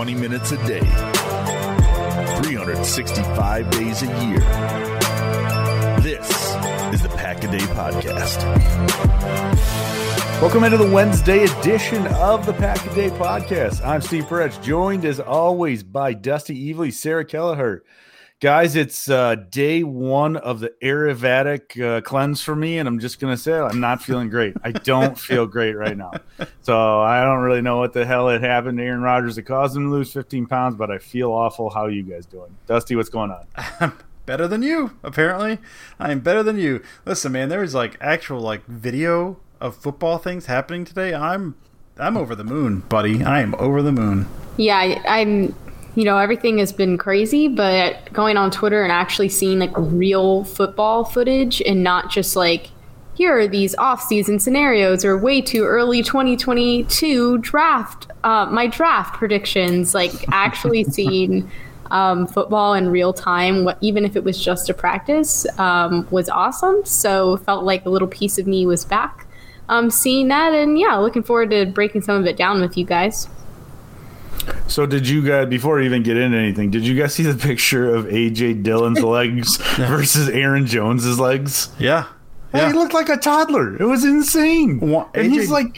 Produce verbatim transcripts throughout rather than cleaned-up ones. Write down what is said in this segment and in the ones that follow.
twenty minutes a day, three hundred sixty-five days a year. This is the Pack a Day Podcast. Welcome into the Wednesday edition of the Pack a Day Podcast. I'm Steve Perich, joined as always by Dusty Evely, Sarah Kelleher. Guys, it's uh, day one of the Ayurvedic uh, cleanse for me, and I'm just going to say I'm not feeling great. I don't feel great right now. So I don't really know what the hell had happened to Aaron Rodgers that caused him to lose fifteen pounds, but I feel awful. How are you guys doing? Dusty, what's going on? I'm better than you, apparently. I'm better than you. Listen, man, there was like actual like video of football things happening today. I'm I'm over the moon, buddy. I am over the moon. Yeah, I, I'm... You know, everything has been crazy, but going on Twitter and actually seeing like real football footage and not just like, here are these off-season scenarios or way too early twenty twenty-two draft, uh, my draft predictions, like actually seeing um, football in real time, what, even if it was just a practice, um, was awesome. So felt like a little piece of me was back um, seeing that. And yeah, looking forward to breaking some of it down with you guys. So did you guys, before we even get into anything, did you guys see the picture of A J Dillon's legs versus Aaron Jones's legs? Yeah. yeah. He looked like a toddler. It was insane. Well, and he's like,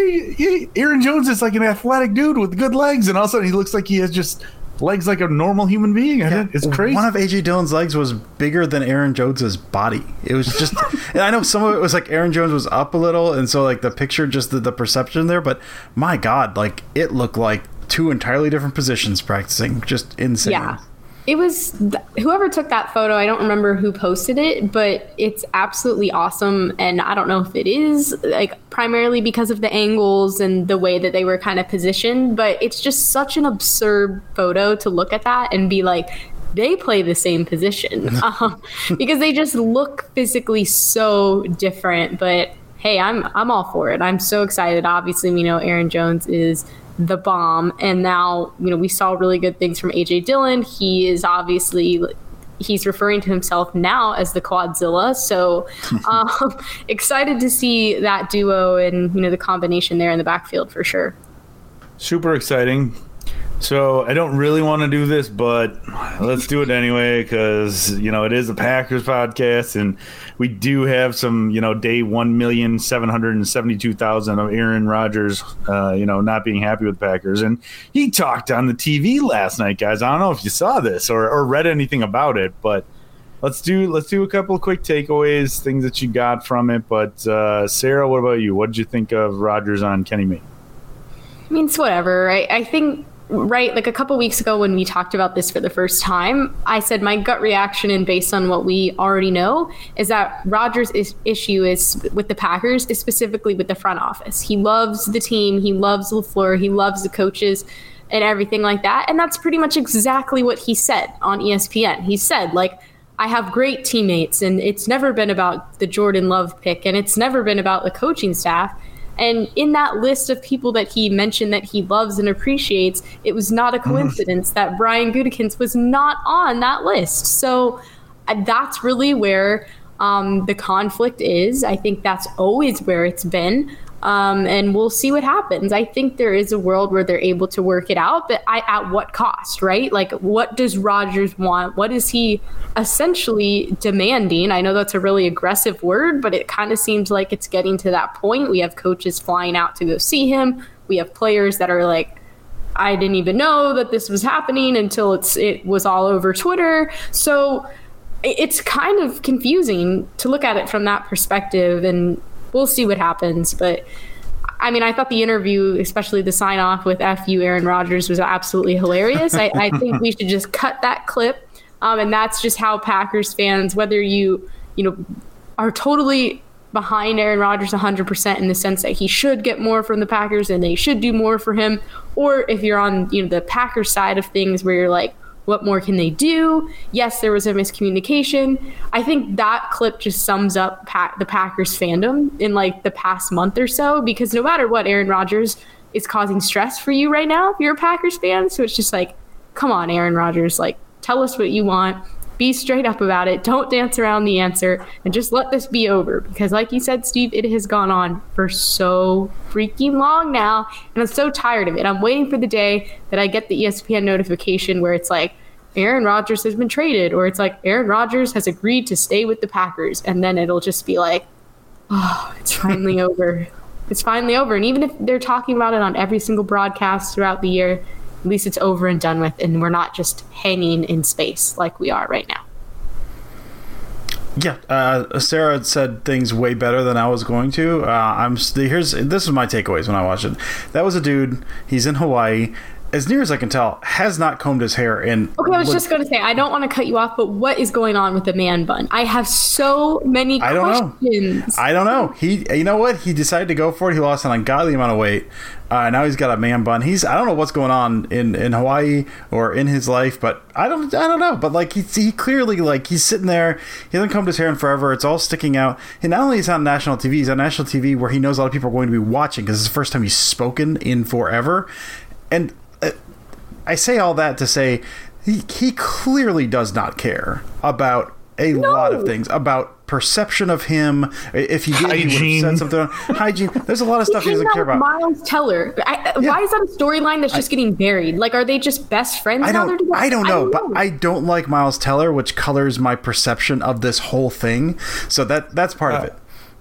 Aaron Jones is like an athletic dude with good legs, and all of a sudden he looks like he has just legs like a normal human being. Yeah. It's crazy. One of A J Dillon's legs was bigger than Aaron Jones's body. It was just, and I know some of it was like Aaron Jones was up a little, and so like the picture, just the, the perception there, but my God, like it looked like two entirely different positions practicing. Just insane. Yeah. It was th- whoever took that photo, I don't remember who posted it, but it's absolutely awesome. And I don't know if it is like primarily because of the angles and the way that they were kind of positioned, but it's just such an absurd photo to look at that and be like, they play the same position um, because they just look physically so different. But hey, I'm I'm all for it. I'm so excited. Obviously, we know Aaron Jones is the bomb, and now you know we saw really good things from A J Dillon. He is obviously he's referring to himself now as the Quadzilla, so um, excited to see that duo and you know the combination there in the backfield for sure. Super exciting. So I don't really want to do this, but let's do it anyway because, you know, it is a Packers podcast and we do have some, you know, day one million seven hundred seventy-two thousand of Aaron Rodgers, uh, you know, not being happy with Packers. And he talked on the T V last night, guys. I don't know if you saw this or, or read anything about it, but let's do let's do a couple of quick takeaways, things that you got from it. But uh, Sarah, what about you? What did you think of Rodgers on Kenny Mayne? I mean, it's whatever, right? I think Right, like a couple weeks ago when we talked about this for the first time, I said my gut reaction, and based on what we already know, is that Rodgers' is, issue is with the Packers is specifically with the front office. He loves the team, he loves LaFleur, he loves the coaches, and everything like that. And that's pretty much exactly what he said on E S P N. He said, like, I have great teammates, and it's never been about the Jordan Love pick, and it's never been about the coaching staff. And in that list of people that he mentioned that he loves and appreciates, it was not a coincidence that Brian Gutekunst was not on that list. So uh, that's really where um, the conflict is. I think that's always where it's been. Um, and we'll see what happens. I think there is a world where they're able to work it out, but I, at what cost, right? Like, what does Rodgers want? What is he essentially demanding? I know that's a really aggressive word, but it kind of seems like it's getting to that point. We have coaches flying out to go see him. We have players that are like, I didn't even know that this was happening until it's it was all over Twitter. So it's kind of confusing to look at it from that perspective, and we'll see what happens. But I mean, I thought the interview, especially the sign off with F you Aaron Rodgers, was absolutely hilarious. I, I think we should just cut that clip. Um, and that's just how Packers fans, whether you, you know, are totally behind Aaron Rodgers one hundred percent in the sense that he should get more from the Packers and they should do more for him, or if you're on, you know, the Packers side of things where you're like, what more can they do? Yes, there was a miscommunication. I think that clip just sums up pa- the Packers fandom in like the past month or so, because no matter what, Aaron Rodgers is causing stress for you right now if you're a Packers fan. So it's just like, come on, Aaron Rodgers, like, tell us what you want. be straight up about it. Don't dance around the answer and just let this be over. Because like you said, Steve, it has gone on for so freaking long now. And I'm so tired of it. I'm waiting for the day that I get the E S P N notification where it's like, Aaron Rodgers has been traded, or it's like Aaron Rodgers has agreed to stay with the Packers. And then it'll just be like, oh, it's finally over. It's finally over. And even if they're talking about it on every single broadcast throughout the year, at least it's over and done with, and we're not just hanging in space like we are right now. Yeah, uh, Sarah said things way better than I was going to. Uh, I'm here's this is my takeaways when I watched it. That was a dude. He's in Hawaii. As near as I can tell, has not combed his hair in. Okay, I was just going to say, I don't want to cut you off, but what is going on with the man bun? I have so many I don't questions. know. I don't know. He, you know what? He decided to go for it. He lost an ungodly amount of weight. Uh, now he's got a man bun. He's I don't know what's going on in, in Hawaii or in his life, but I don't I don't know. But like he he clearly like he's sitting there. He hasn't combed his hair in forever. It's all sticking out. And not only is he on national T V, he's on national T V where he knows a lot of people are going to be watching because it's the first time he's spoken in forever. And I say all that to say he, he clearly does not care about a no. lot of things, about perception of him. If he did, hygiene. He would have said something. Hygiene. There's a lot of stuff he, he doesn't care about. Miles Teller. I, yeah. Why is that a storyline that's just I, getting buried? Like, are they just best friends I now? Don't, I don't know, I don't know, but I don't like Miles Teller, which colors my perception of this whole thing. So that that's part uh, of it.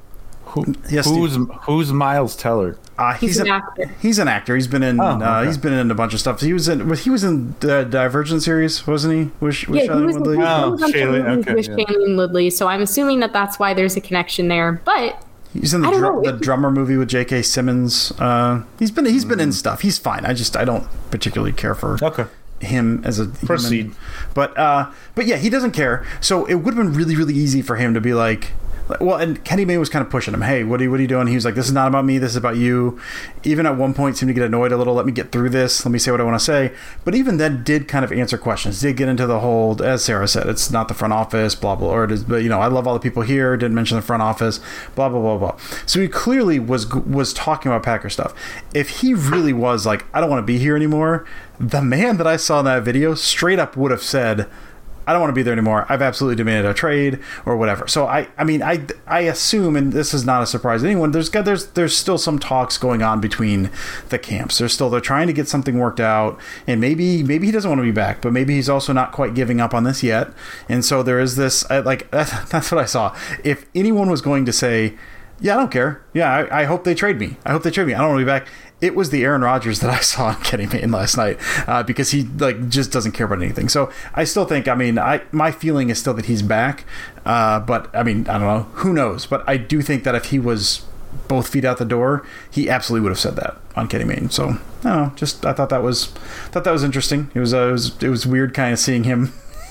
Who, yes, who's Steve. Who's Miles Teller? Uh, he's, he's an, an actor. He's an actor. He's been in. Oh, okay. uh, he's been in a bunch of stuff. He was in. He was in the Divergent series, wasn't he? With, with yeah, Shailene he was, Woodley. He oh, was Shailene, okay, with yeah. Shailene Woodley. So I'm assuming that that's why there's a connection there. But he's in the, dr- the drummer movie with J K. Simmons. Uh, he's been. He's mm. been in stuff. He's fine. I just. I don't particularly care for. Okay. Him as a proceed, human. but uh, but yeah, he doesn't care. So it would have been really, really easy for him to be like. Well, and Kenny Mayne was kind of pushing him. Hey, what are you, what are you doing? He was like, this is not about me. This is about you. Even at one point, seemed to get annoyed a little. Let me get through this. Let me say what I want to say. But even then, did kind of answer questions. Did get into the whole, as Sarah said, it's not the front office, blah, blah, or it is, but, you know, I love all the people here. Didn't mention the front office, blah, blah, blah, blah. So he clearly was was talking about Packer stuff. If he really was like, I don't want to be here anymore, the man that I saw in that video straight up would have said, I don't want to be there anymore. I've absolutely demanded a trade or whatever. So I, I mean, I, I assume, and this is not a surprise to anyone. There's there's there's still some talks going on between the camps. There's still they're trying to get something worked out, and maybe maybe he doesn't want to be back, but maybe he's also not quite giving up on this yet. And so there is this like that's, that's what I saw. If anyone was going to say, yeah, I don't care. Yeah, I, I hope they trade me. I hope they trade me. I don't want to be back. It was the Aaron Rodgers that I saw on Kenny Mayne last night uh, because he like just doesn't care about anything. So I still think, I mean, I my feeling is still that he's back. Uh, but I mean, I don't know. Who knows? But I do think that if he was both feet out the door, he absolutely would have said that on Kenny Mayne. So I don't know. Just I thought that was thought that was interesting. It was uh, it was it was weird kind of seeing him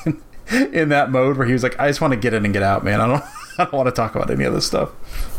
in that mode where he was like, I just want to get in and get out, man. I don't I don't want to talk about any of this stuff.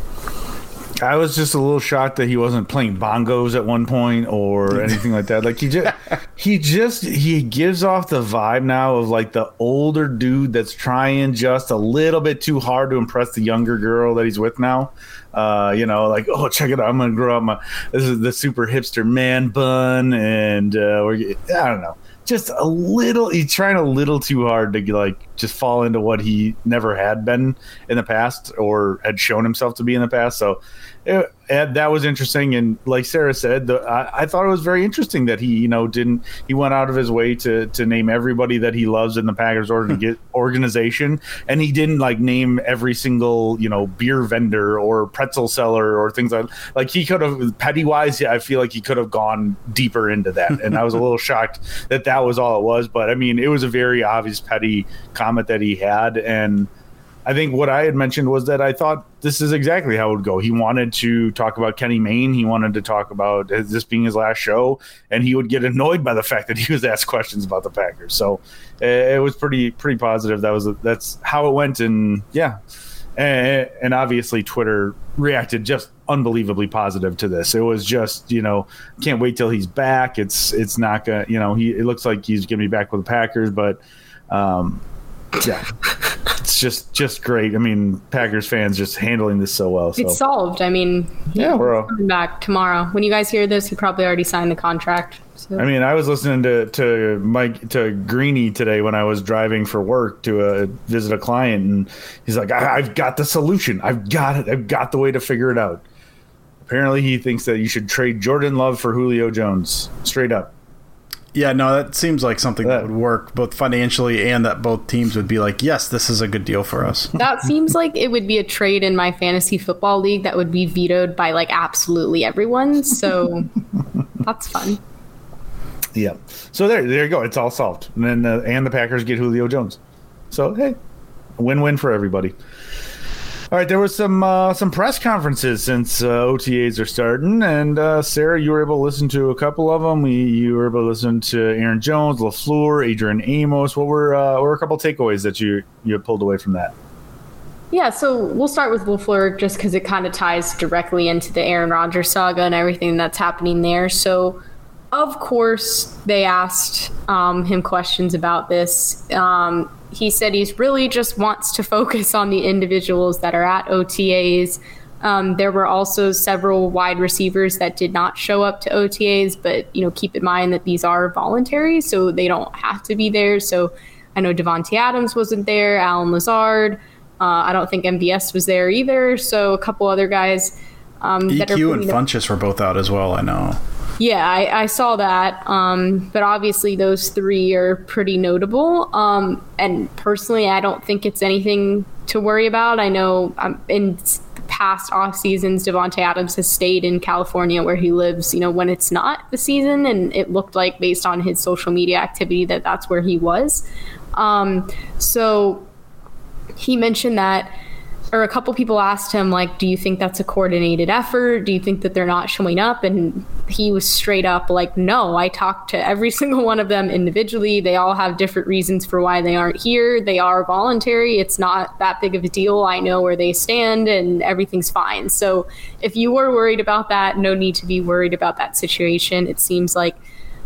I was just a little shocked that he wasn't playing bongos at one point or anything like that. Like he just, he just, he gives off the vibe now of like the older dude that's trying just a little bit too hard to impress the younger girl that he's with now. Uh, you know, like, oh, check it out. I'm going to grow up my, this is the super hipster man bun. And uh, we're, I don't know. Just a little, he's trying a little too hard to like just fall into what he never had been in the past or had shown himself to be in the past. So it, it, that was interesting. And like Sarah said, the, I, I thought it was very interesting that he, you know, didn't, he went out of his way to, to name everybody that he loves in the Packers order to get organization. And he didn't like name every single, you know, beer vendor or pretzel seller or things like, like he could have petty wise. I feel like he could have gone deeper into that. And I was a little shocked that that was all it was. But I mean, it was a very obvious petty comment that he had. And I think what I had mentioned was that I thought this is exactly how it would go. He wanted to talk about Kenny Mayne. He wanted to talk about this being his last show, and he would get annoyed by the fact that he was asked questions about the Packers. So uh, it was pretty pretty positive. That was that's how it went, and yeah, and, and obviously Twitter reacted just unbelievably positive to this. It was just, you know, can't wait till he's back. It's it's not gonna, you know, he it looks like he's gonna be back with the Packers, but um, yeah. it's just just great. I mean, Packers fans just handling this so well. So. It's solved. I mean, yeah, we're all, coming back tomorrow. When you guys hear this, he probably already signed the contract. So. I mean, I was listening to to Mike to Greeny today when I was driving for work to uh, visit a client, and he's like, I, "I've got the solution. I've got it. I've got the way to figure it out." Apparently, he thinks that you should trade Jordan Love for Julio Jones, straight up. Yeah, no, that seems like something that would work both financially and that both teams would be like, yes, this is a good deal for us. That seems like it would be a trade in my fantasy football league that would be vetoed by like absolutely everyone. So that's fun. Yeah. So there, there you go. It's all solved. And then uh, and the Packers get Julio Jones. So hey, win-win for everybody. All right, there was some uh, some press conferences since uh, O T As are starting, and uh, Sarah, you were able to listen to a couple of them. We, you were able to listen to Aaron Jones, LaFleur, Adrian Amos. What were uh, what were a couple takeaways that you you pulled away from that? Yeah, so we'll start with LaFleur just because it kind of ties directly into the Aaron Rodgers saga and everything that's happening there. So, of course, they asked um, him questions about this. Um, he said he's really just wants to focus on the individuals that are at O T As. Um, there were also several wide receivers that did not show up to O T As, but you know, keep in mind that these are voluntary, so they don't have to be there. So I know Devontae Adams wasn't there, Alan Lazard. Uh, I don't think M V S was there either. So a couple other guys. Um, E Q that are and Funchess were both out as well, I know. Yeah, I, I saw that. Um, but obviously those three are pretty notable. Um, and personally, I don't think it's anything to worry about. I know um, in past off seasons, Devontae Adams has stayed in California where he lives, you know, when it's not the season. And it looked like based on his social media activity that that's where he was. Um, so he mentioned that, or a couple people asked him, like, do you think that's a coordinated effort? Do you think that they're not showing up? And he was straight up like, no, I talked to every single one of them individually. They all have different reasons for why they aren't here. They are voluntary. It's not that big of a deal. I know where they stand and everything's fine. So if you were worried about that, no need to be worried about that situation. It seems like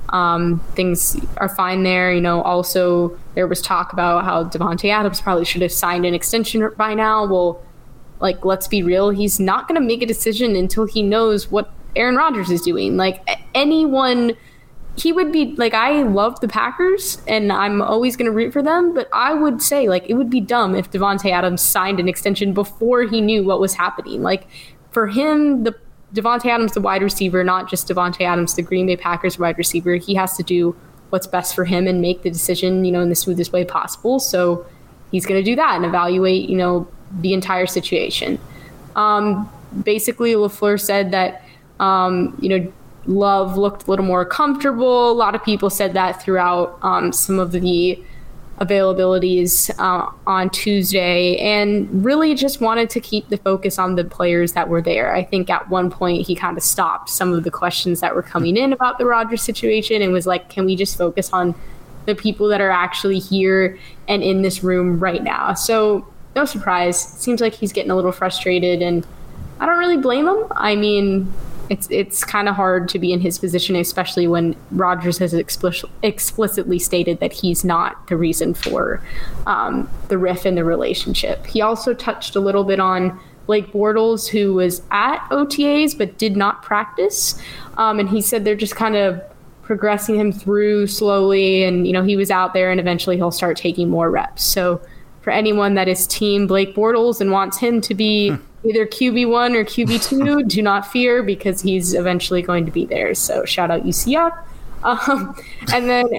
Um, things are fine there. You know, also there was talk about how Devontae Adams probably should have signed an extension by now. Well, like, let's be real. He's not going to make a decision until he knows what Aaron Rodgers is doing. Like, anyone, he would be like, I love the Packers and I'm always going to root for them, but I would say, like, it would be dumb if Devontae Adams signed an extension before he knew what was happening. Like, for him, the Devontae Adams, the wide receiver, not just Devontae Adams, the Green Bay Packers wide receiver, he has to do what's best for him and make the decision, you know, in the smoothest way possible. So he's going to do that and evaluate, you know, the entire situation. Um, basically, LaFleur said that, um, you know, Love looked a little more comfortable. A lot of people said that throughout um, some of the availabilities uh, on Tuesday, and really just wanted to keep the focus on the players that were there. I think at one point he kind of stopped some of the questions that were coming in about the Rodgers situation and was like, can we just focus on the people that are actually here and in this room right now? So no surprise. It seems like he's getting a little frustrated, and I don't really blame him. I mean, It's it's kind of hard to be in his position, especially when Rodgers has explicit, explicitly stated that he's not the reason for um, the riff in the relationship. He also touched a little bit on Blake Bortles, who was at O T As but did not practice. Um, and he said they're just kind of progressing him through slowly. And, you know, he was out there and eventually he'll start taking more reps. So for anyone that is team Blake Bortles and wants him to be either Q B one or Q B two, do not fear, because he's eventually going to be there. So shout out U C F. Um, and then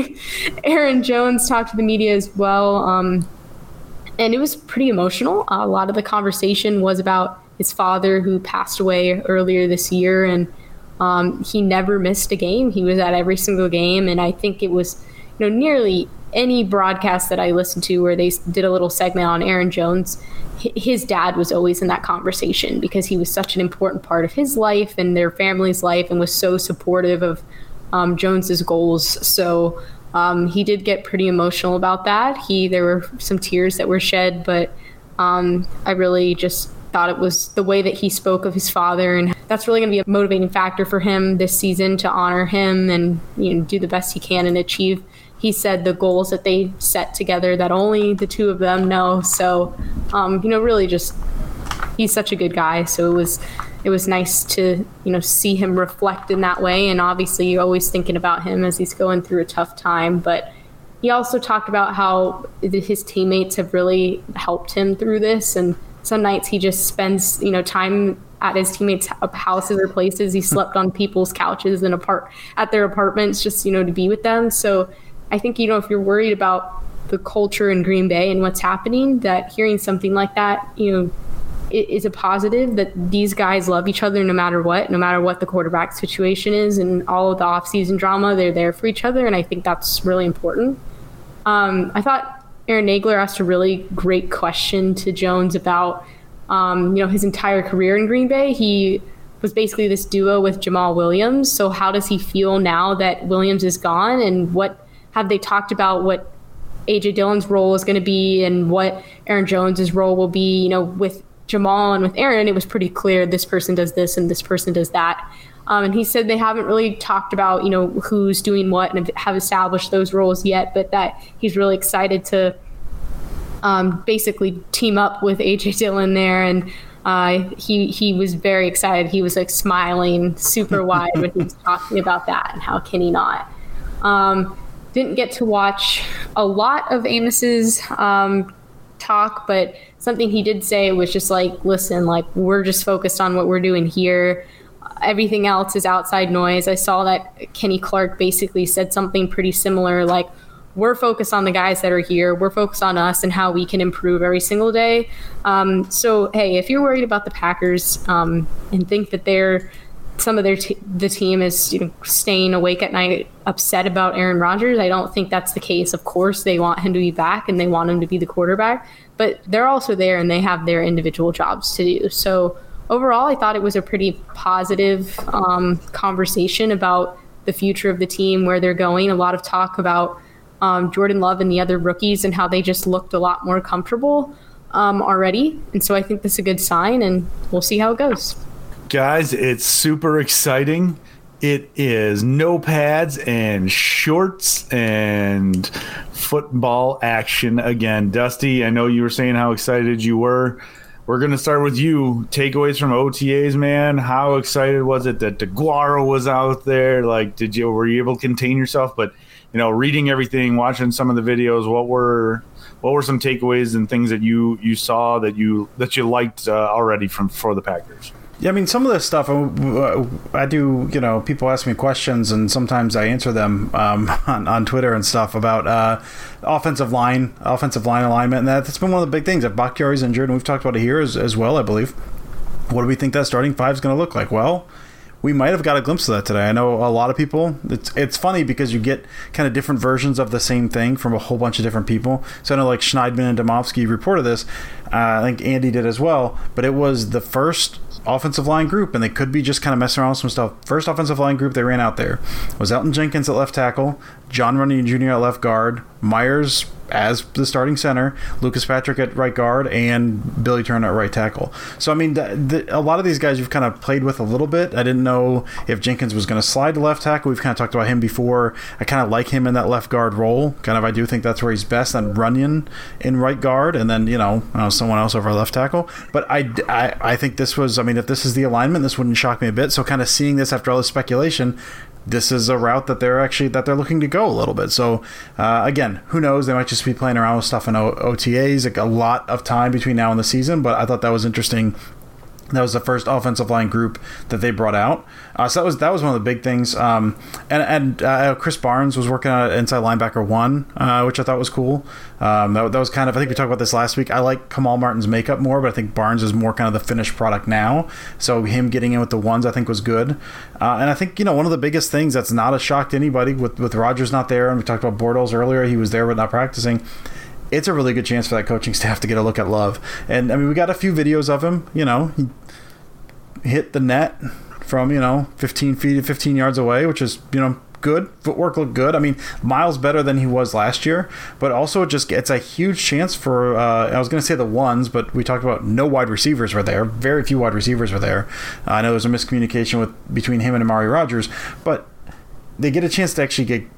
Aaron Jones talked to the media as well. Um, and it was pretty emotional. Uh, a lot of the conversation was about his father, who passed away earlier this year. And um, he never missed a game. He was at every single game. And I think it was, you know, nearly any broadcast that I listened to where they did a little segment on Aaron Jones, his dad was always in that conversation because he was such an important part of his life and their family's life and was so supportive of um, Jones's goals. So um, he did get pretty emotional about that. He there were some tears that were shed, but um, I really just thought it was the way that he spoke of his father, and that's really going to be a motivating factor for him this season to honor him and, you know, do the best he can and achieve he said the goals that they set together that only the two of them know. So, um, you know, really just he's such a good guy. So it was it was nice to, you know, see him reflect in that way. And obviously you're always thinking about him as he's going through a tough time. But he also talked about how his teammates have really helped him through this. And some nights he just spends, you know, time at his teammates' houses or places. He slept on people's couches and apart at their apartments just, you know, to be with them. So I think, you know, if you're worried about the culture in Green Bay and what's happening, that hearing something like that, you know, is a positive, that these guys love each other no matter what, no matter what the quarterback situation is and all of the offseason drama, they're there for each other. And I think that's really important. Um, I thought Aaron Nagler asked a really great question to Jones about, um, you know, his entire career in Green Bay. He was basically this duo with Jamal Williams. So how does he feel now that Williams is gone, and what have they talked about what A J Dillon's role is going to be and what Aaron Jones's role will be? You know, with Jamal and with Aaron, it was pretty clear this person does this and this person does that. Um, and he said they haven't really talked about, you know, who's doing what and have established those roles yet, but that he's really excited to um, basically team up with A J Dillon there. And uh, he he was very excited. He was like smiling super wide when he was talking about that, and how can he not? Um, didn't get to watch a lot of Amos's um, talk, but something he did say was just like, listen, like, we're just focused on what we're doing here. Everything else is outside noise. I saw that Kenny Clark basically said something pretty similar, like, we're focused on the guys that are here. We're focused on us and how we can improve every single day. Um, so, hey, if you're worried about the Packers um, and think that they're some of their t- the team is, you know, staying awake at night upset about Aaron Rodgers, I don't think that's the case. Of course, they want him to be back and they want him to be the quarterback, but they're also there and they have their individual jobs to do. So overall, I thought it was a pretty positive um, conversation about the future of the team, where they're going. A lot of talk about um, Jordan Love and the other rookies and how they just looked a lot more comfortable um, already. And so I think that's a good sign, and we'll see how it goes. Guys, it's super exciting. It is no pads and shorts and football action again. Dusty, I know you were saying how excited you were. We're going to start with you. Takeaways from O T As, man. How excited was it that DeGuara was out there? Like, did you were you able to contain yourself? But, you know, reading everything, watching some of the videos, what were what were some takeaways and things that you, you saw that you that you liked uh, already from for the Packers? Yeah, I mean, some of this stuff, uh, I do, you know, people ask me questions, and sometimes I answer them um, on, on Twitter and stuff about uh, offensive line, offensive line alignment, and that, that's been one of the big things. If Bakhtiari's injured, and we've talked about it here as, as well, I believe, what do we think that starting five is going to look like? Well, we might have got a glimpse of that today. I know a lot of people, it's it's funny because you get kind of different versions of the same thing from a whole bunch of different people. So I know like Schneidman and Domofsky reported this. Uh, I think Andy did as well. But it was the first offensive line group, and they could be just kind of messing around with some stuff. First offensive line group they ran out there was Elton Jenkins at left tackle, John Runyan Junior at left guard, Myers as the starting center, Lucas Patrick at right guard, and Billy Turner at right tackle. So, I mean, the, the, a lot of these guys you've kind of played with a little bit. I didn't know if Jenkins was going to slide to left tackle. We've kind of talked about him before. I kind of like him in that left guard role. Kind of, I do think that's where he's best. Then Runyan in right guard, and then, you know, uh, someone else over left tackle. But I, I, I think this was, I mean, if this is the alignment, this wouldn't shock me a bit. So kind of seeing this after all this speculation, this is a route that they're actually that they're looking to go a little bit. So uh, again, who knows? They might just be playing around with stuff in o- OTAs. Like a lot of time between now and the season, but I thought that was interesting. That was the first offensive line group that they brought out. Uh, so that was that was one of the big things. Um, and and uh, Chris Barnes was working on inside linebacker one, uh, which I thought was cool. Um, that, that was kind of, I think we talked about this last week. I like Kamal Martin's makeup more, but I think Barnes is more kind of the finished product now. So him getting in with the ones I think was good. Uh, and I think, you know, one of the biggest things that's not a shock to anybody with, with Rodgers not there, and we talked about Bortles earlier, he was there but not practicing. It's a really good chance for that coaching staff to get a look at Love. And, I mean, we got a few videos of him, you know, he hit the net from, you know, fifteen feet to fifteen yards away, which is, you know, good. Footwork looked good. I mean, miles better than he was last year, but also it just gets a huge chance for, uh, I was going to say the ones, but we talked about no wide receivers were there. Very few wide receivers were there. Uh, I know there's a miscommunication with between him and Amari Rodgers, but they get a chance to actually get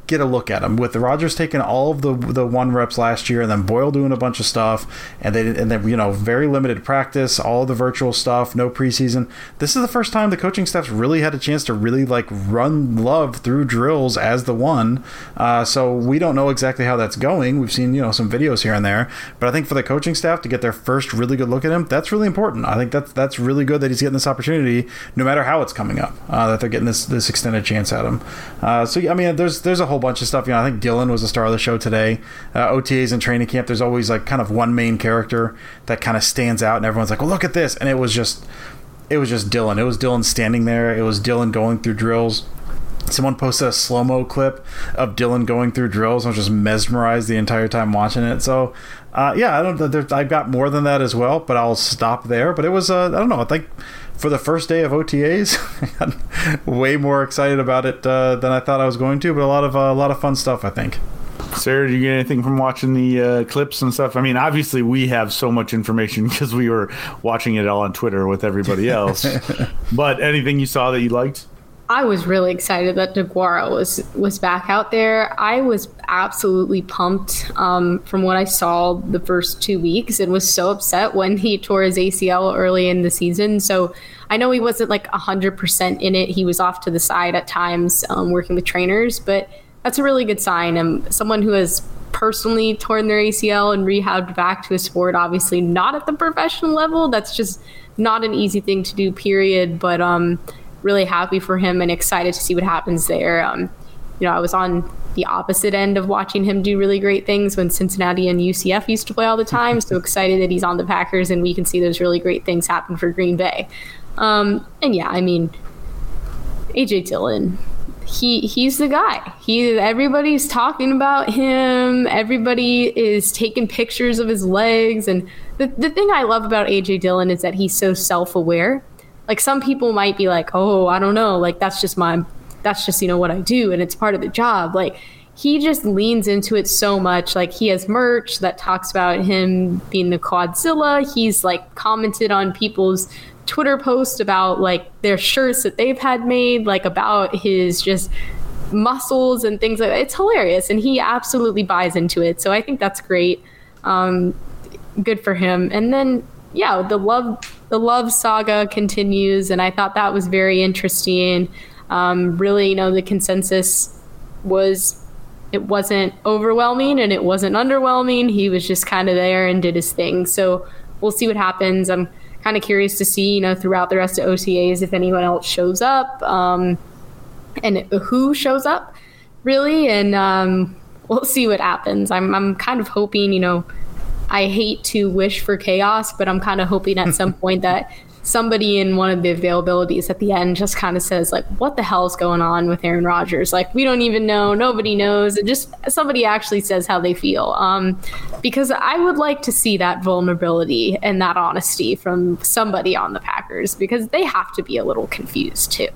get a look at him with the Rodgers taking all of the the one reps last year, and then Boyle doing a bunch of stuff, and they and then you know very limited practice, all the virtual stuff, no preseason. This is the first time the coaching staff's really had a chance to really like run Love through drills as the one. Uh, so we don't know exactly how that's going. We've seen you know some videos here and there, but I think for the coaching staff to get their first really good look at him, that's really important. I think that's that's really good that he's getting this opportunity, no matter how it's coming up. Uh, that they're getting this this extended chance at him. Uh, so I mean, there's there's a whole bunch of stuff. You know, I think Dylan was the star of the show today. Uh, O T As and training camp, there's always like kind of one main character that kind of stands out, and everyone's like, "Well, look at this!" And it was just, it was just Dylan. It was Dylan standing there. It was Dylan going through drills. Someone posted a slow-mo clip of Dylan going through drills. I was just mesmerized the entire time watching it. So, uh, yeah, I don't. There, I've got more than that as well, but I'll stop there. But it was, uh, I don't know. I think for the first day of O T As, I got way more excited about it uh, than I thought I was going to. But a lot of uh, a lot of fun stuff, I think. Sarah, did you get anything from watching the uh, clips and stuff? I mean, obviously we have so much information because we were watching it all on Twitter with everybody else. But anything you saw that you liked? I was really excited that DeGuara was was back out there. I was absolutely pumped um, from what I saw the first two weeks and was so upset when he tore his A C L early in the season. So I know he wasn't like one hundred percent in it. He was off to the side at times um, working with trainers, but that's a really good sign. And someone who has personally torn their A C L and rehabbed back to a sport, obviously not at the professional level. That's just not an easy thing to do, period. But um really happy for him and excited to see what happens there. Um, you know, I was on the opposite end of watching him do really great things when Cincinnati and U C F used to play all the time. So excited that he's on the Packers and we can see those really great things happen for Green Bay. Um, and yeah, I mean, A J Dillon, he he's the guy. He everybody's talking about him. Everybody is taking pictures of his legs. And the the thing I love about A J Dillon is that he's so self-aware. Like some people might be like, oh, I don't know, like that's just my, that's just, you know, what I do and it's part of the job. Like he just leans into it so much. Like he has merch that talks about him being the Quadzilla. He's like commented on people's Twitter posts about like their shirts that they've had made, like about his just muscles and things like that. It's hilarious. And he absolutely buys into it. So I think that's great. Um, good for him. And then, yeah, the love the love saga continues, and I thought that was very interesting. Um, really, you know, the consensus was it wasn't overwhelming and it wasn't underwhelming. He was just kind of there and did his thing. So we'll see what happens. I'm kind of curious to see, you know, throughout the rest of O T As if anyone else shows up um, and who shows up, really. And um, we'll see what happens. I'm I'm kind of hoping, you know, I hate to wish for chaos, but I'm kind of hoping at some point that somebody in one of the availabilities at the end just kind of says, like, what the hell is going on with Aaron Rodgers? Like, we don't even know. Nobody knows. And just somebody actually says how they feel. Um, because I would like to see that vulnerability and that honesty from somebody on the Packers because they have to be a little confused too.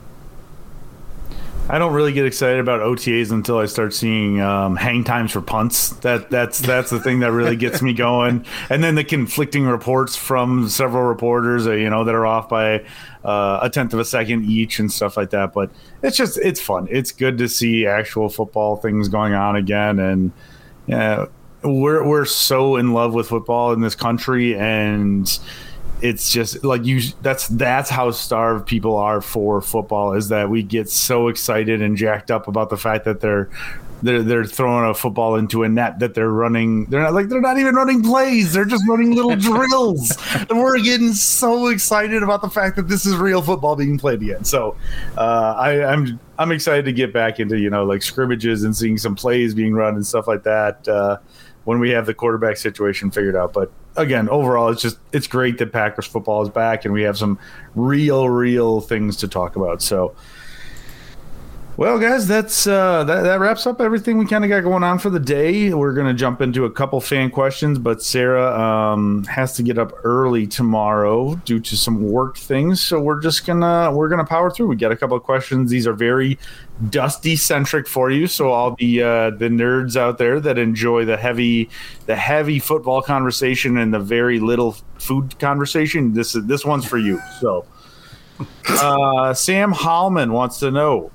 I don't really get excited about O T As until I start seeing um, hang times for punts. That that's that's the thing that really gets me going. And then the conflicting reports from several reporters, uh, you know, that are off by uh, a tenth of a second each and stuff like that. But it's just it's fun. It's good to see actual football things going on again. And yeah, we're we're so in love with football in this country, and it's just like you that's that's how starved people are for football, is that we get so excited and jacked up about the fact that they're they're they're throwing a football into a net, that they're running they're not like they're not even running plays, they're just running little drills, and we're getting so excited about the fact that this is real football being played again. So uh I, I'm I'm excited to get back into, you know, like scrimmages and seeing some plays being run and stuff like that uh when we have the quarterback situation figured out. But again, overall, it's just it's great that Packers football is back and we have some real, real things to talk about. So, well, guys, that's uh, that, that wraps up everything we kind of got going on for the day. We're going to jump into a couple fan questions, but Sarah um, has to get up early tomorrow due to some work things. So we're just gonna we're gonna power through. We got a couple of questions. These are very Dusty centric for you, so all the uh, the nerds out there that enjoy the heavy the heavy football conversation and the very little food conversation, this is this one's for you. So, uh, Sam Hallman wants to know,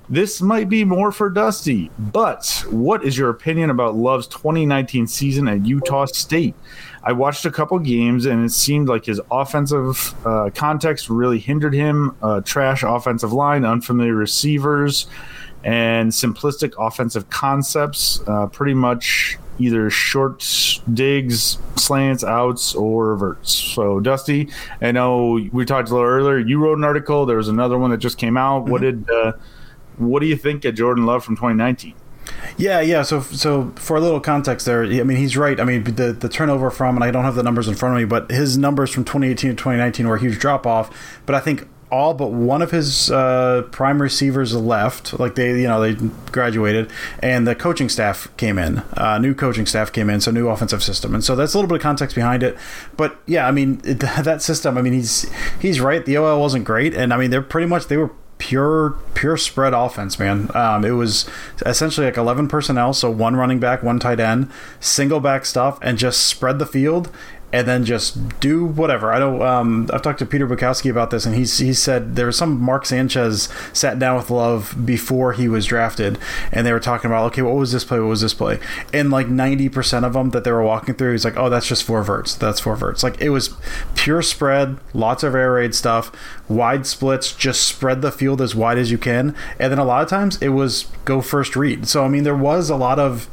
This might be more for Dusty, but what is your opinion about Love's twenty nineteen season at Utah State? I watched a couple games, and it seemed like his offensive uh, context really hindered him. Uh, trash offensive line, unfamiliar receivers, and simplistic offensive concepts. Uh, pretty much either short digs, slants, outs, or reverts. So, Dusty, I know we talked a little earlier. You wrote an article. There was another one that just came out. Mm-hmm. What did uh, what do you think of Jordan Love from twenty nineteen? Yeah, yeah. So, so for a little context there, I mean, he's right. I mean, the the turnover from, and I don't have the numbers in front of me, but his numbers from twenty eighteen to twenty nineteen were a huge drop off. But I think all but one of his uh, prime receivers left, like they, you know, they graduated, and the coaching staff came in. Uh, new coaching staff came in, so new offensive system, and so that's a little bit of context behind it. But yeah, I mean, it, that system. I mean, he's he's right. The O L wasn't great, and I mean, they're pretty much they were. Pure, pure spread offense, man. Um, it was essentially like eleven personnel, so one running back, one tight end, single back stuff, and just spread the field, and then just do whatever. I don't. Um, I've talked to Peter Bukowski about this, and he's he said there was some Mark Sanchez sat down with Love before he was drafted, and they were talking about, okay, what was this play? What was this play? And like ninety percent of them that they were walking through, he's like, oh, that's just four verts. That's four verts. Like it was pure spread, lots of air raid stuff, wide splits, just spread the field as wide as you can, and then a lot of times it was go first read. So I mean, there was a lot of.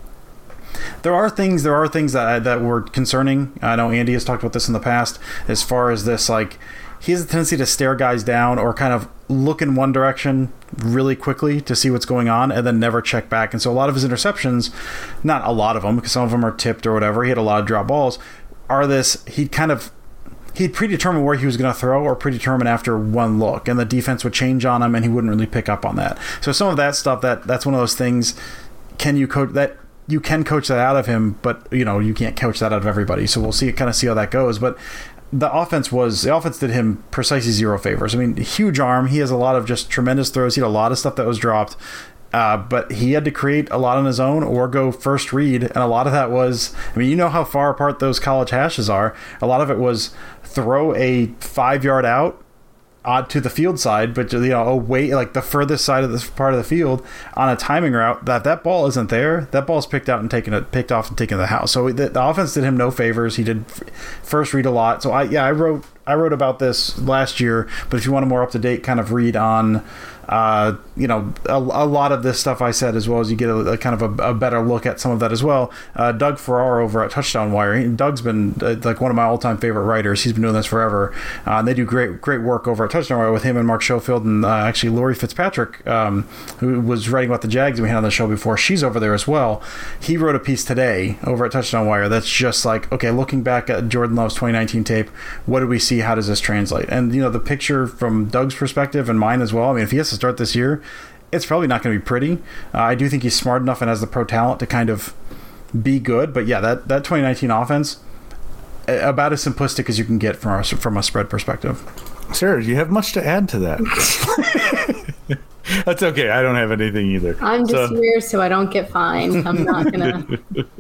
There are things. There are things that that were concerning. I know Andy has talked about this in the past, as far as this, like he has a tendency to stare guys down or kind of look in one direction really quickly to see what's going on, and then never check back. And so a lot of his interceptions, not a lot of them, because some of them are tipped or whatever. He had a lot of drop balls. Are this? He'd kind of. He'd predetermine where he was going to throw, or predetermine after one look, and the defense would change on him, and he wouldn't really pick up on that. So some of that stuff, that that's one of those things. Can you coach that? You can coach that out of him, but you know you can't coach that out of everybody. So we'll see, kind of see how that goes. But the offense was the offense did him precisely zero favors. I mean, huge arm. He has a lot of just tremendous throws. He had a lot of stuff that was dropped. Uh, but he had to create a lot on his own or go first read, and a lot of that was, I mean, you know how far apart those college hashes are. A lot of it was throw a five-yard out odd to the field side, but you know, away like the furthest side of this part of the field on a timing route. That that ball isn't there. That ball's picked out and taken it, picked off and taken to the house. So the, the offense did him no favors. He did first read a lot. So I yeah, I wrote I wrote about this last year. But if you want a more up to date kind of read on. Uh, you know, a, a lot of this stuff I said, as well as you get a, a kind of a, a better look at some of that as well. Uh, Doug Farrar over at Touchdown Wire. He, Doug's been uh, like one of my all-time favorite writers. He's been doing this forever. Uh, and they do great, great work over at Touchdown Wire with him and Mark Schofield, and uh, actually Lori Fitzpatrick, um, who was writing about the Jags and we had on the show before. She's over there as well. He wrote a piece today over at Touchdown Wire that's just like, okay, looking back at Jordan Love's twenty nineteen tape, what did we see? How does this translate? And you know, the picture from Doug's perspective and mine as well. I mean, if he has to start this year, it's probably not going to be pretty. Uh, I do think he's smart enough and has the pro talent to kind of be good. But yeah, that, that twenty nineteen offense, about as simplistic as you can get from a, from a spread perspective. Sarah, do you have much to add to that? That's okay. I don't have anything either. I'm just so. here so I don't get fined. I'm not gonna.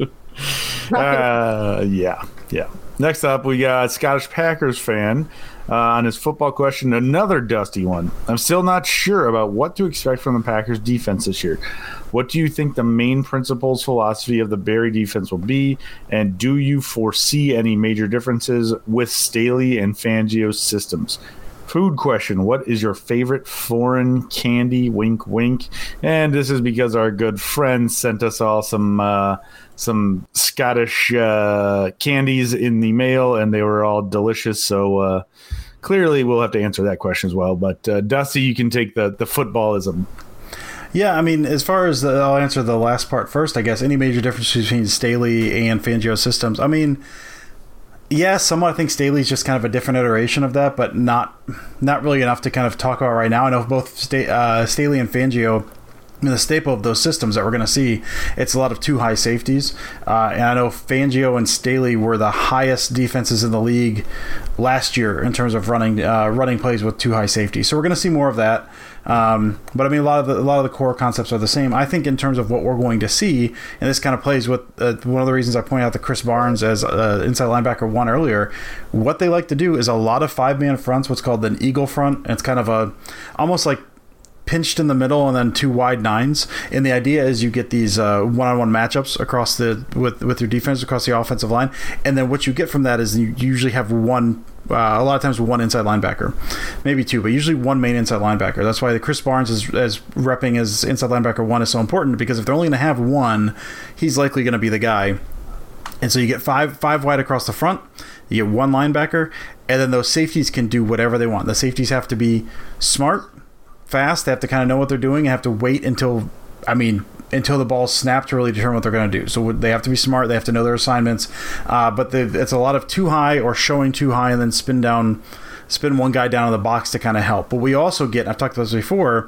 uh, yeah, yeah. Next up, we got Scottish Packers fan uh, on his football question. Another dusty one. I'm still not sure about what to expect from the Packers defense this year. What do you think the main principles, philosophy of the Barry defense will be? And do you foresee any major differences with Staley and Fangio's systems? Food question. What is your favorite foreign candy? Wink, wink. And this is because our good friend sent us all some uh, some Scottish uh, candies in the mail, and they were all delicious. So uh, clearly we'll have to answer that question as well. But uh, Dusty, you can take the, the footballism. Yeah, I mean, as far as the, I'll answer the last part first, I guess. Any major difference between Staley and Fangio systems? I mean, yeah, somewhat I think Staley's just kind of a different iteration of that, but not not really enough to kind of talk about right now. I know both Sta- uh, Staley and Fangio, I mean, the staple of those systems that we're going to see, it's a lot of two high safeties. Uh, and I know Fangio and Staley were the highest defenses in the league last year in terms of running uh, running plays with two high safeties. So we're going to see more of that. Um, but I mean, a lot of the a lot of the core concepts are the same. I think in terms of what we're going to see, and this kind of plays with uh, one of the reasons I pointed out the Chris Barnes as uh, inside linebacker one earlier. What they like to do is a lot of five man fronts, what's called an eagle front. And it's kind of a almost like pinched in the middle and then two wide nines. And the idea is you get these uh, one-on-one matchups across the with with your defense across the offensive line, and then what you get from that is you usually have one. Uh, a lot of times one inside linebacker, maybe two, but usually one main inside linebacker. That's why the Chris Barnes is as repping as inside linebacker one is so important, because if they're only going to have one, he's likely going to be the guy. And so you get five five wide across the front, you get one linebacker, and then those safeties can do whatever they want. The safeties have to be smart, fast. They have to kind of know what they're doing. They have to wait until, I mean, until the ball's snapped to really determine what they're going to do. So they have to be smart. They have to know their assignments. Uh, but it's a lot of too high or showing too high and then spin down, spin one guy down in the box to kind of help. But we also get, I've talked about this before,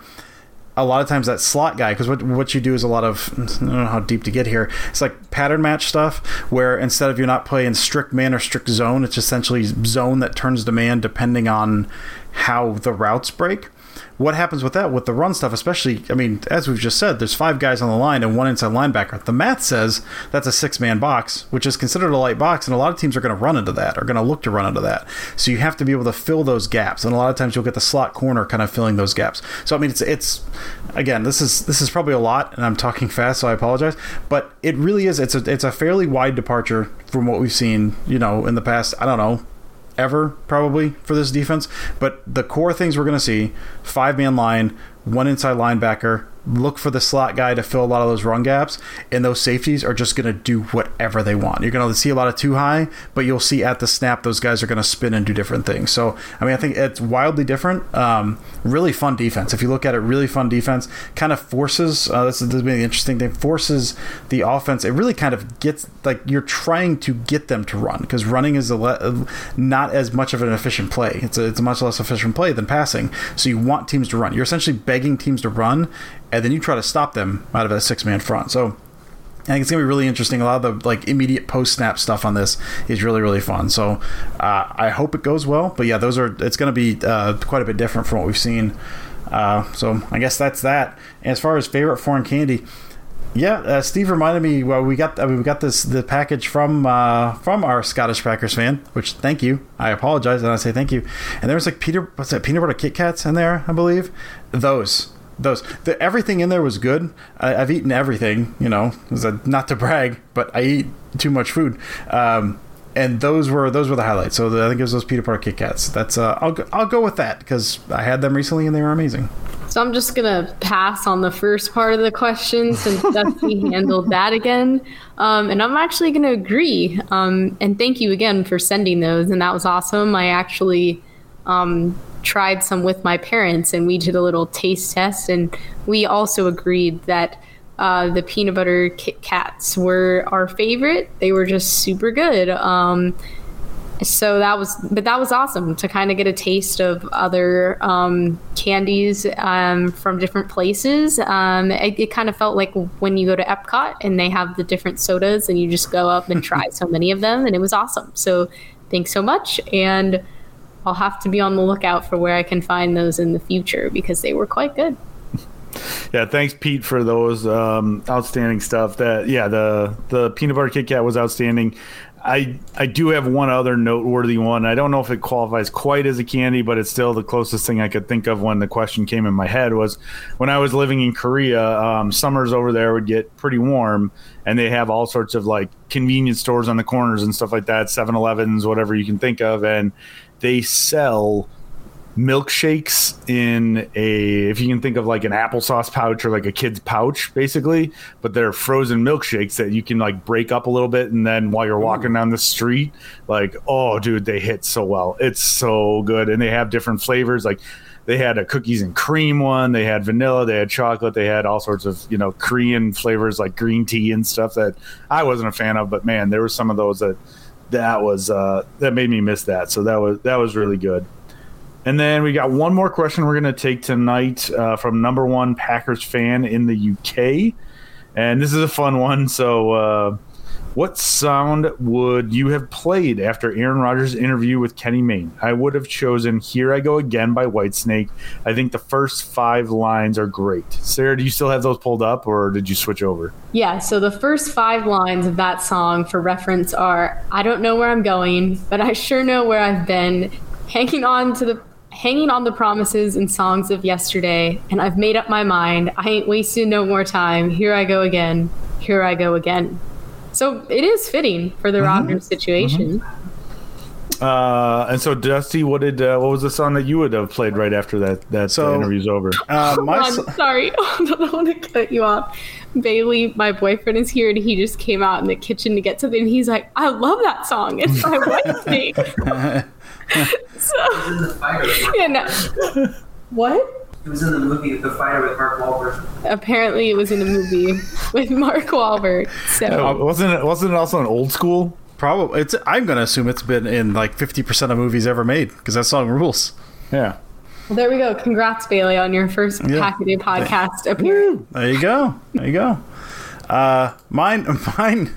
a lot of times that slot guy, because what what you do is a lot of, I don't know how deep to get here, it's like pattern match stuff, where instead of you're not playing strict man or strict zone, it's essentially zone that turns to man depending on how the routes break. What happens with that, with the run stuff, especially, I mean, as we've just said, there's five guys on the line and one inside linebacker. The math says that's a six-man box, which is considered a light box, and a lot of teams are going to run into that, are going to look to run into that. So you have to be able to fill those gaps, and a lot of times you'll get the slot corner kind of filling those gaps. So, I mean, it's, it's again, this is this is probably a lot, and I'm talking fast, so I apologize, but it really is, it's a, it's a fairly wide departure from what we've seen, you know, in the past, I don't know, ever probably for this defense. But the core things we're going to see: five-man line, one inside linebacker, look for the slot guy to fill a lot of those run gaps, and those safeties are just going to do whatever they want. You're going to see a lot of too high, but you'll see at the snap those guys are going to spin and do different things. So, I mean, I think it's wildly different. Um, really fun defense. If you look at it, really fun defense. Kind of forces, uh, this is the interesting thing, forces the offense. It really kind of gets, like, you're trying to get them to run, because running is a le- not as much of an efficient play. It's a, it's a much less efficient play than passing. So you want teams to run. You're essentially begging teams to run, and then you try to stop them out of a six-man front. So I think it's going to be really interesting. A lot of the like immediate post-snap stuff on this is really, really fun. So uh, I hope it goes well. But yeah, those are it's going to be uh, quite a bit different from what we've seen. Uh, so I guess that's that. As far as favorite foreign candy, yeah, uh, Steve reminded me. Well, we got I mean, we got this the package from uh, from our Scottish Packers fan. Which thank you. I apologize and I say thank you. And there was like Peter, what's that? Peanut butter Kit Kats in there, I believe. Those. Those the, everything in there was good. I, I've eaten everything, you know. A, not to brag, but I eat too much food, um, and those were those were the highlights. So the, I think it was those peanut butter Kit Kats. That's uh, I'll go, I'll go with that because I had them recently and they were amazing. So I'm just gonna pass on the first part of the question since Dusty handled that again, um, and I'm actually gonna agree. Um, and thank you again for sending those, and that was awesome. I actually. Um, tried some with my parents and we did a little taste test, and we also agreed that uh, the peanut butter Kit Kats were our favorite. They were just super good. Um, so that was, but that was awesome to kind of get a taste of other um, candies um, from different places. Um, it, it kind of felt like when you go to Epcot and they have the different sodas and you just go up and try so many of them, and it was awesome. So thanks so much. And I'll have to be on the lookout for where I can find those in the future because they were quite good. Yeah, thanks, Pete, for those um, outstanding stuff. That yeah, the the peanut butter Kit Kat was outstanding. I I do have one other noteworthy one. I don't know if it qualifies quite as a candy, but it's still the closest thing I could think of when the question came in my head was when I was living in Korea, um, summers over there would get pretty warm, and they have all sorts of like convenience stores on the corners and stuff like that, seven elevens, whatever you can think of, and they sell milkshakes in a, if you can think of like an applesauce pouch or like a kid's pouch basically, but they're frozen milkshakes that you can like break up a little bit, and then while you're walking down the street, like, oh dude, they hit so well. It's so good. And they have different flavors. Like they had a cookies and cream one, they had vanilla, they had chocolate, they had all sorts of, you know, Korean flavors like green tea and stuff that I wasn't a fan of, but man, there were some of those that that was uh that made me miss that. So that was that was really good. And then we got one more question we're going to take tonight uh, from number one Packers fan in the U K. And this is a fun one. So uh, what sound would you have played after Aaron Rodgers' interview with Kenny Mayne? I would have chosen Here I Go Again by Whitesnake. I think the first five lines are great. Sarah, do you still have those pulled up, or did you switch over? Yeah, so the first five lines of that song for reference are, I don't know where I'm going, but I sure know where I've been, hanging on to the hanging on the promises and songs of yesterday, and I've made up my mind. I ain't wasting no more time. Here I go again. Here I go again. So it is fitting for the mm-hmm. Rogers situation. Mm-hmm. Uh, and so, Dusty, what did uh, what was the song that you would have played right after that that so, uh, interview's over? Uh, my on, so- sorry, I don't want to cut you off. Bailey, my boyfriend, is here, and he just came out in the kitchen to get something. And he's like, "I love that song. It's my wife's name." So, in the fighter with Mark yeah, no. What? It was in the movie The Fighter with Mark Wahlberg. Apparently, it was in a movie with Mark Wahlberg. So uh, wasn't it? Wasn't it also an Old School? Probably. It's. I'm gonna assume it's been in like fifty percent of movies ever made because that song rules. Yeah. Well, there we go. Congrats, Bailey, on your first yeah. Packaday podcast appearance. There you go. There you go. Uh, mine, mine,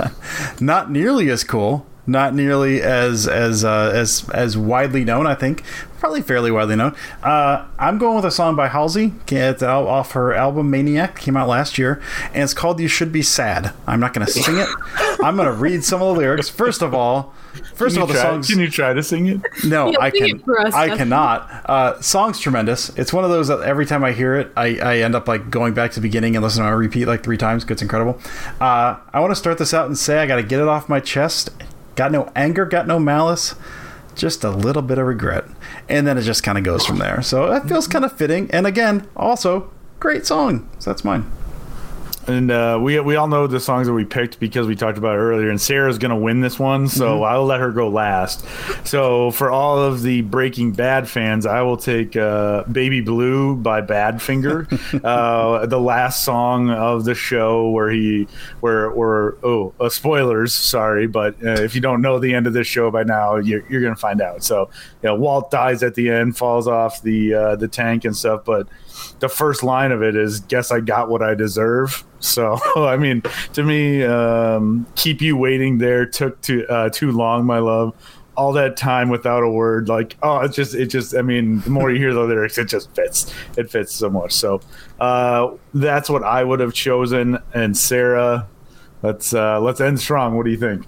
not nearly as cool. Not nearly as as uh, as as widely known. I think probably fairly widely known. Uh, I'm going with a song by Halsey. It's off her album Maniac, came out last year, and it's called "You Should Be Sad." I'm not going to sing it. I'm going to read some of the lyrics. First of all, first of all, the try, songs. Can you try to sing it? No, yeah, I can. Us, I cannot. Uh, song's tremendous. It's one of those that every time I hear it, I, I end up like going back to the beginning and listening on repeat like three times. It's incredible. Uh, I want to start this out and say I got to get it off my chest. Got no anger, got no malice, just a little bit of regret. And then it just kind of goes from there. So it feels kind of fitting. And again, also, great song. So that's mine. And uh, we we all know the songs that we picked because we talked about it earlier. And Sarah's going to win this one, so mm-hmm. I'll let her go last. So for all of the Breaking Bad fans, I will take uh, Baby Blue by Badfinger, uh, the last song of the show where he, where, where oh, uh, spoilers, sorry, but uh, if you don't know the end of this show by now, you're, you're going to find out. So, you know, Walt dies at the end, falls off the uh, the tank and stuff, but the first line of it is, "Guess I got what I deserve." So, I mean, to me, um, keep you waiting there took too, uh, too long, my love. All that time without a word, like, oh, it's just, it just, I mean, the more you hear the lyrics, it just fits. It fits so much. So uh, that's what I would have chosen. And Sarah, let's uh, let's end strong. What do you think?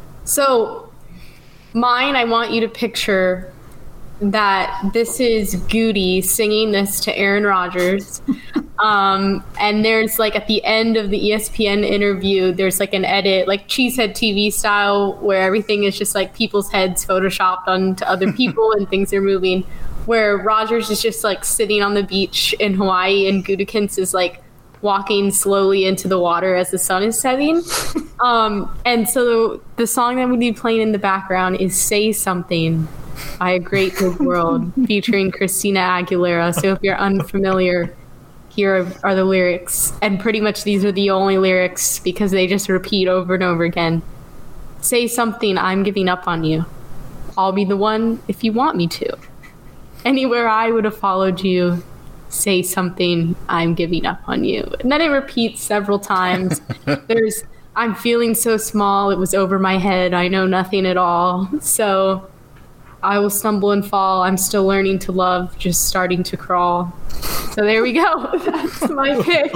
So mine, I want you to picture that this is Goody singing this to Aaron Rodgers. Um, and there's like at the end of the E S P N interview, there's like an edit, like Cheesehead T V style, where everything is just like people's heads photoshopped onto other people and things are moving, where Rodgers is just like sitting on the beach in Hawaii and Gutekunst is like walking slowly into the water as the sun is setting. Um, and so the song that we need playing in the background is "Say Something" by A Great Big World featuring Christina Aguilera. So if you're unfamiliar, here are the lyrics. And pretty much these are the only lyrics because they just repeat over and over again. "Say something, I'm giving up on you. I'll be the one if you want me to. Anywhere I would have followed you. Say something, I'm giving up on you." And then it repeats several times. There's, "I'm feeling so small, it was over my head. I know nothing at all. So I will stumble and fall. I'm still learning to love, just starting to crawl." So there we go. That's my pick.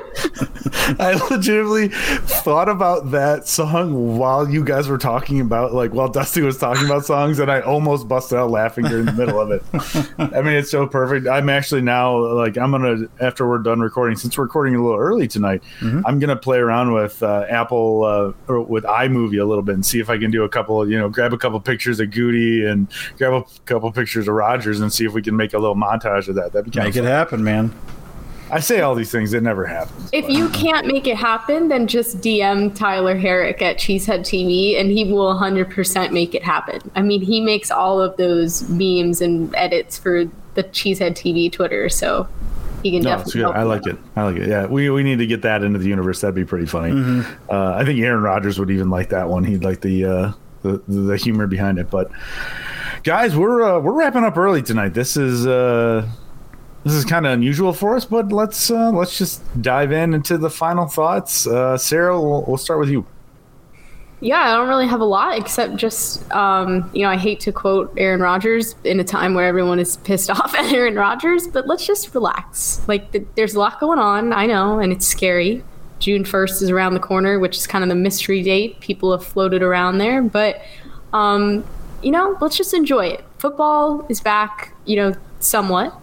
I legitimately thought about that song while you guys were talking about, like, while Dusty was talking about songs, and I almost busted out laughing during the middle of it. I mean, it's so perfect. I'm actually now, like, I'm going to, after we're done recording, since we're recording a little early tonight, mm-hmm. I'm going to play around with uh, Apple, uh, or with iMovie a little bit and see if I can do a couple, you know, grab a couple pictures of Goody and grab a couple pictures of Rodgers and see if we can make a little montage of that. That'd be kind Make of it happen, man. I say all these things, it never happens. If but. you can't make it happen, then just D M Tyler Herrick at Cheesehead T V, and he will one hundred percent make it happen. I mean, he makes all of those memes and edits for the Cheesehead T V Twitter, so he can no, definitely help. I like it. I like it. Yeah, we we need to get that into the universe. That'd be pretty funny. Mm-hmm. Uh, I think Aaron Rodgers would even like that one. He'd like the uh, the, the humor behind it. But guys, we're uh, we're wrapping up early tonight. This is. Uh, This is kind of unusual for us, but let's uh, let's just dive in into the final thoughts. Uh, Sarah, we'll, we'll start with you. Yeah, I don't really have a lot except just, um, you know, I hate to quote Aaron Rodgers in a time where everyone is pissed off at Aaron Rodgers, but let's just relax. Like, th- there's a lot going on, I know, and it's scary. June first is around the corner, which is kind of the mystery date. People have floated around there, but, um, you know, let's just enjoy it. Football is back, you know, somewhat.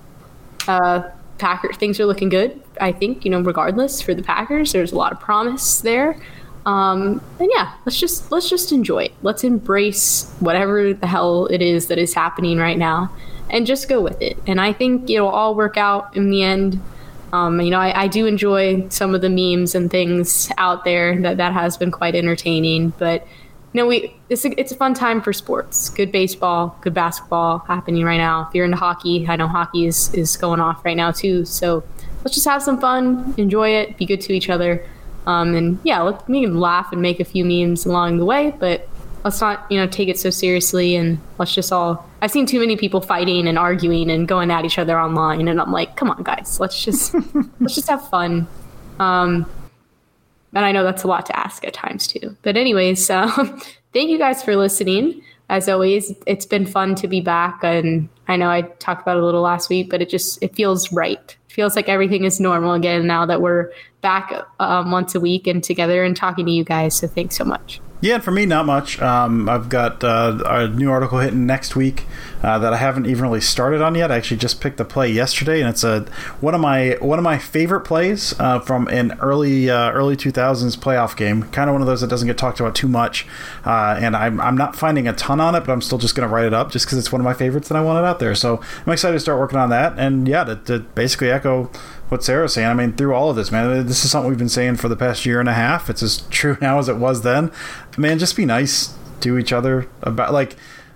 Uh, Packers, things are looking good, I think, you know, regardless for the Packers. There's a lot of promise there. Um, and yeah, let's just let's just enjoy it. Let's embrace whatever the hell it is that is happening right now and just go with it. And I think it'll all work out in the end. Um, you know, I, I do enjoy some of the memes and things out there. That, that has been quite entertaining. But, you know, we it's a, it's a fun time for sports. Good baseball, good basketball happening right now. If you're into hockey, I know hockey is, is going off right now too. So let's just have some fun, enjoy it, be good to each other. Um, and yeah, let me laugh and make a few memes along the way, but let's not, you know, take it so seriously, and let's just all, I've seen too many people fighting and arguing and going at each other online, and I'm like, come on guys, let's just, let's just have fun. Um, and I know that's a lot to ask at times too, but anyways, um, thank you guys for listening. As always, it's been fun to be back, and I know I talked about it a little last week, but it just, it feels right. It feels like everything is normal again now that we're back um, once a week and together and talking to you guys. So thanks so much. Yeah, and for me, not much. Um, I've got uh, a new article hitting next week uh, that I haven't even really started on yet. I actually just picked the play yesterday, and it's a one of my one of my favorite plays uh, from an early uh, early two thousands playoff game. Kind of one of those that doesn't get talked about too much, uh, and I'm I'm not finding a ton on it, but I'm still just going to write it up just because it's one of my favorites and I want it out there. So I'm excited to start working on that, and yeah, to, to basically echo what Sarah's saying. I mean, through all of this, man, this is something we've been saying for the past year and a half. It's as true now as it was then. Man, just be nice to each other about like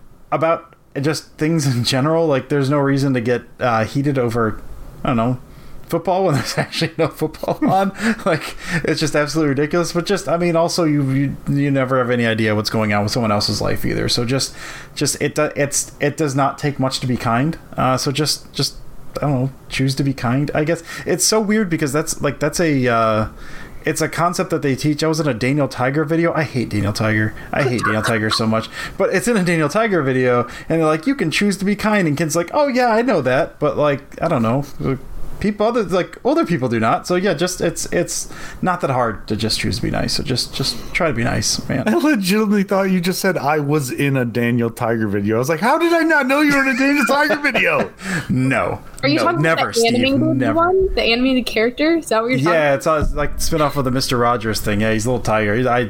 about just things in general. Like, there's no reason to get uh, heated over, I don't know, football when there's actually no football on. Like, it's just absolutely ridiculous. But just, I mean, also you you, you never have any idea what's going on with someone else's life either. So just just it it's it does not take much to be kind. Uh, so just just. I don't know, choose to be kind, I guess. It's so weird because that's like that's a uh it's a concept that they teach. I was in a Daniel Tiger video. I hate Daniel Tiger. I hate Daniel Tiger so much. But it's in a Daniel Tiger video, and they're like, you can choose to be kind, and kids like, oh yeah, I know that, but like, I don't know, people other like older people do not. So yeah, just it's it's not that hard to just choose to be nice. So just just try to be nice, man. I legitimately thought you just said I was in a Daniel Tiger video. I was like, how did I not know you were in a Daniel Tiger video? No. Are you no, talking never, about the Steve, animated never. one? The animated character? Is that what you're talking Yeah, about? it's uh, like spin off of the Mister Rogers thing. Yeah, he's a little tiger. He's, I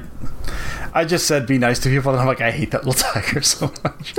I just said be nice to people, and I'm like, I hate that little tiger so much.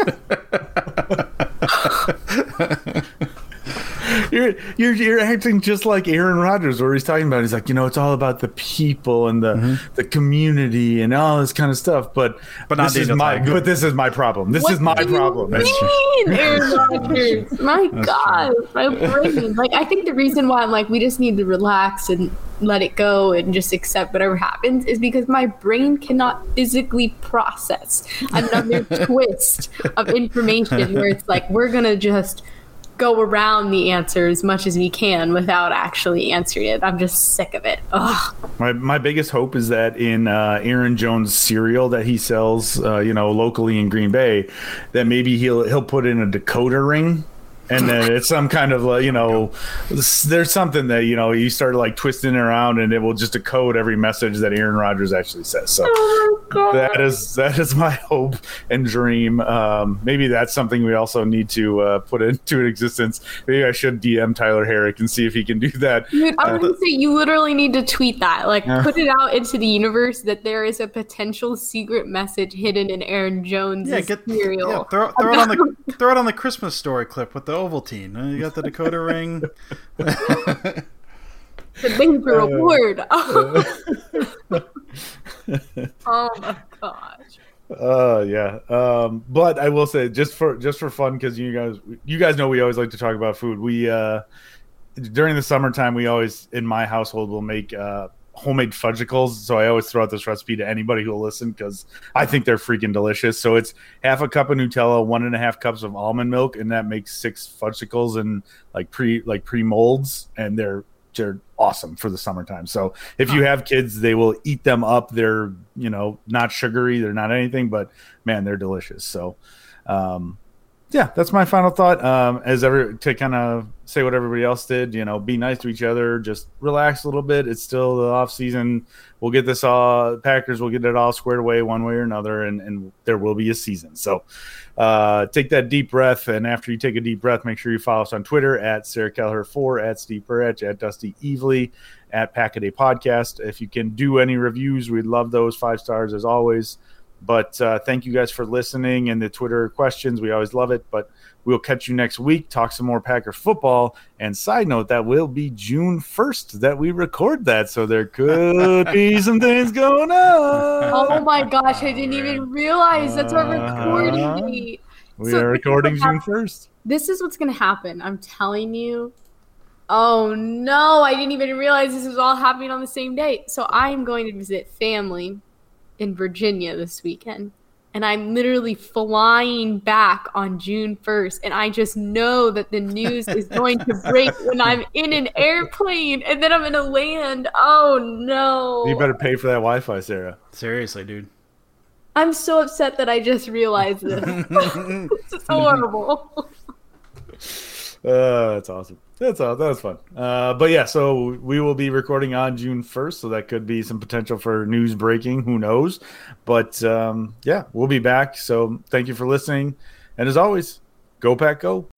You're, you're you're acting just like Aaron Rodgers, where he's talking about. He's like, you know, it's all about the people and the mm-hmm. the community and all this kind of stuff. But but not this is my Tiger. but this is my problem. This what is my do problem. You mean, Aaron Rodgers? My That's God, my brain. Like, I think the reason why I'm like, we just need to relax and let it go and just accept whatever happens is because my brain cannot physically process another twist of information where it's like we're gonna just go around the answer as much as we can without actually answering it. I'm just sick of it. Ugh. My my biggest hope is that in uh, Aaron Jones cereal that he sells, uh, you know, locally in Green Bay, that maybe he'll he'll put in a decoder ring. And then it's some kind of, uh, you know, there's something that, you know, you start like twisting around and it will just decode every message that Aaron Rodgers actually says. So Oh my God. that is that is my hope and dream. Um, maybe that's something we also need to uh, put into existence. Maybe I should D M Tyler Herrick and see if he can do that. Dude, I was Uh, gonna say you literally need to tweet that, like Yeah. put it out into the universe that there is a potential secret message hidden in Aaron Jones' Yeah, get cereal. yeah, throw, throw it on the throw it on the Christmas Story clip with the Ovaltine. Uh, You got the decoder ring. The major reward. Oh my gosh. Uh yeah. Um but I will say, just for just for fun, because you guys you guys know we always like to talk about food. We uh during the summertime we always in my household will make uh homemade fudgicles. So I always throw out this recipe to anybody who will listen because I think they're freaking delicious. So it's half a cup of Nutella, one and a half cups of almond milk, and that makes six fudgicles and like pre like pre molds, and they're they're awesome for the summertime. So if you have kids, they will eat them up. They're, you know, not sugary, they're not anything, but man, they're delicious. So um yeah, that's my final thought. Um, as ever to kind of say what everybody else did, you know, be nice to each other, just relax a little bit. It's still the off season. We'll get this all Packers. We'll get it all squared away one way or another, and, and there will be a season. So uh, take that deep breath, and after you take a deep breath, make sure you follow us on Twitter at Sarah Kelleher four, at Steve Perich, at Dusty Evely, at Packaday Podcast. If you can do any reviews, we'd love those five stars as always. But uh, thank you guys for listening and the Twitter questions. We always love it. But we'll catch you next week, talk some more Packer football. And side note, that will be June first that we record that. So there could be some things going on. Oh, my gosh. I didn't even realize that's our Uh-huh. recording date. We So are this is recording what June hap- first. This is what's going to happen. I'm telling you. Oh, no. I didn't even realize this was all happening on the same day. So I'm going to visit family in Virginia this weekend. And I'm literally flying back on June first. And I just know that the news is going to break when I'm in an airplane. And then I'm going to land. Oh, no. You better pay for that Wi-Fi, Sarah. Seriously, dude. I'm so upset that I just realized this. This is horrible. Uh, that's awesome. That's all. That was fun. Uh, but yeah, so we will be recording on June first, so that could be some potential for news breaking. Who knows? But um, yeah, we'll be back. So thank you for listening. And as always, go Pack Go.